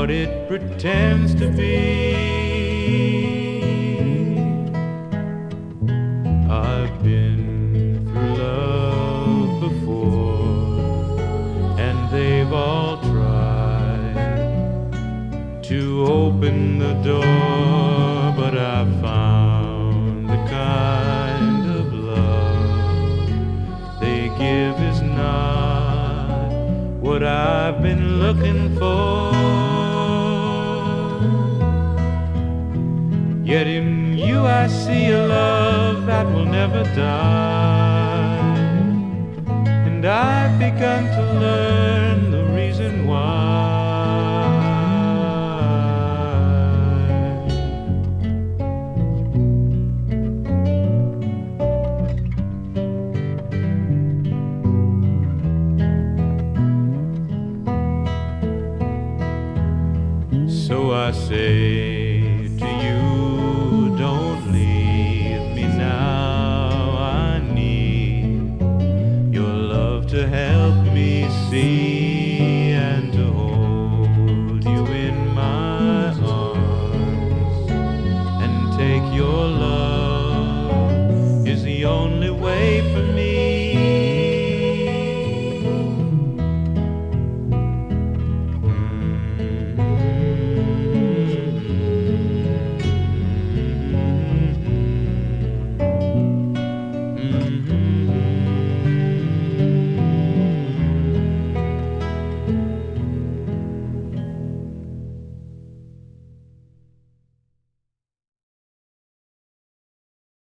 what it pretends to be. I've been through love before, and they've all tried to open the door, but I found the kind of love they give is not what I've been looking for. Yet in you I see a love that will never die, and I've begun to learn